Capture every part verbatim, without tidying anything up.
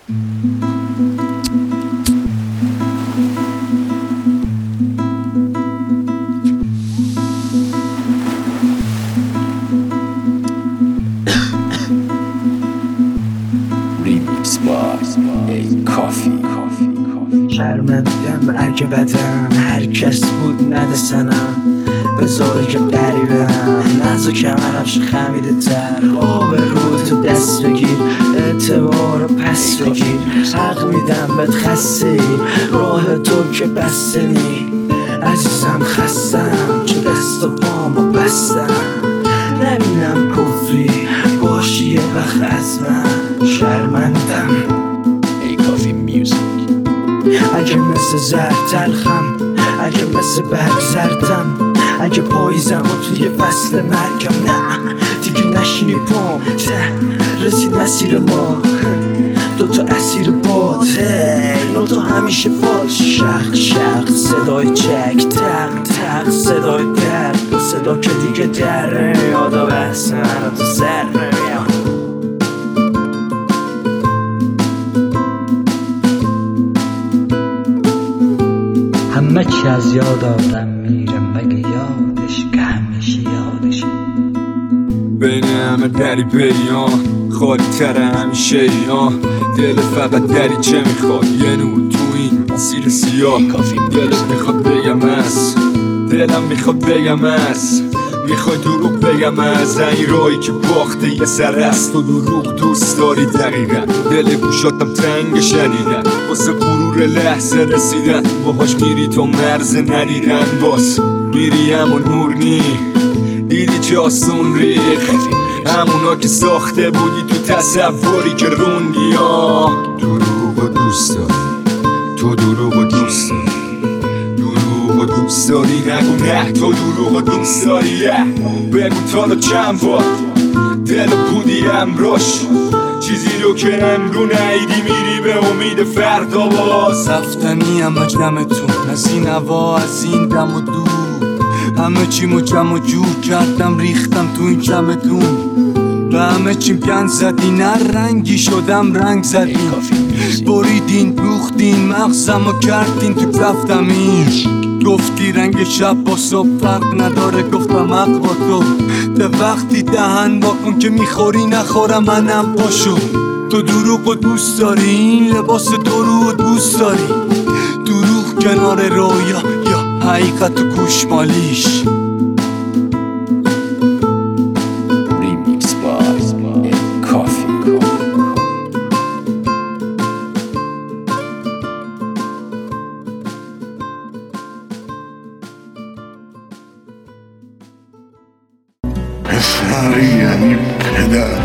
ریمیکس با ای کافی. شرمندم اگه بدم هر کس بود نده سنم بذاره که قریبم نزا کمرمش خمیده تر آب رو تو دست بگیر اعتبار رو پس بگیر حق میدم بهت خسته راه تو که بسته نی عزیزم خستم چه دست و پامو بستم نبینم کفری باشی یه وقت از من شرمندم ای کافی میوزیک. اگه مثل زر تلخم اگه مثل برگ زردم اگه پاییزم و توی فصل مرگم نه دیگه نشینی پام ته رسید مسیر ما دوتا اسیر باد نوتا همیشه باد شق شق صدای چک تق تق صدای درد صدا که دیگه در یادا بحث من تو سر نمیام همه چی از یاد آدم میره مگه یادش که همیشه یادش بین همه دری بیان خالی تر همیشه ایان دل فقط دری چه میخواد یه نور تو این مسیر سیاه دلت میخواد بگم از دلم میخواد بگم از میخوای دروغ بگم از این راهی که باخته یه سر است و دروغ دوست داری دقیقا دل گوشاتم تنگ شدیدن واسه غرور لحظه رسیدن باهاش میری تو مرز ندیدن باز میری همون نور نی دیدی چه آسون ریخ همونا که ساخته بودی تو تصوری که روندی ها دروغ و دوست داری تو دروغ و دوست داری دروغ و دوست داری نگو نه تو دروغ و دوست داری بگو تا چند بار دل بودی امراش چیزی رو که امرو نیدی میری به امید فردا باز رفتنی همه جمعتون از این هوا از این دم و دور همه چیمو جمع و جور کردم ریختم تو این جمعتون به همه چیم گند زدی نه رنگی شدم رنگ زدین بریدین دوختین مغزم و کردین تو کفتمین گفتی رنگ شب با صبح فرق نداره گفتم حق با تو ده وقتی دهن واکن که میخوری نخورم منم پاشو تو دروغ و دوست داری این لباس دروغ و دوست داری دروغ کنار رویا یا حقیقت و گوشمالیش ریمیکس با ای کافی. پسر یعنی پدر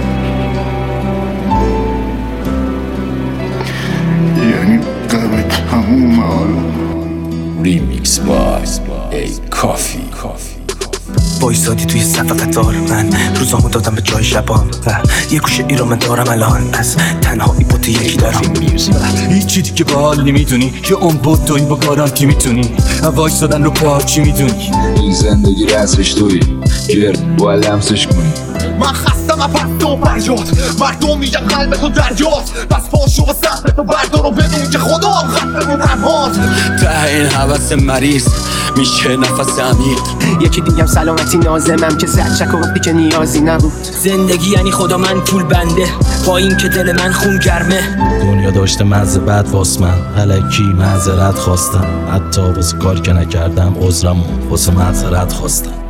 یعنی قبل تموم عالم. ریمیکس با ای کافی. وایسادی توی صف قطار من روزامو دادم به جای شبام و یه گوشه ای رو من دارم الان از تنهایی بوتی یکی دارم هیچی دیگه با حال نمیدونی که اون بود توی با گارانتی میتونی وایسادن رو پاچی میدونی این زندگی رسمش توی گرد باید لمسش کنی من خستم از پست و بریاد مردم میگن قلب تو دریاست پس پاشو و سهر تو بردار و بدون که خدا هم خطمون رماد ته این حوث مریض میشه نفس عمیق یکی دیگم سلامتی نازمم که زد چک و وقتی که نیازی نبود زندگی یعنی خدا من پول بنده با این که دل من خون گرمه دنیا داشته مزه بد واس من الکی معذرت خواستم حتی واسه کار که نکردم عذرمو واسه معذرت خواستم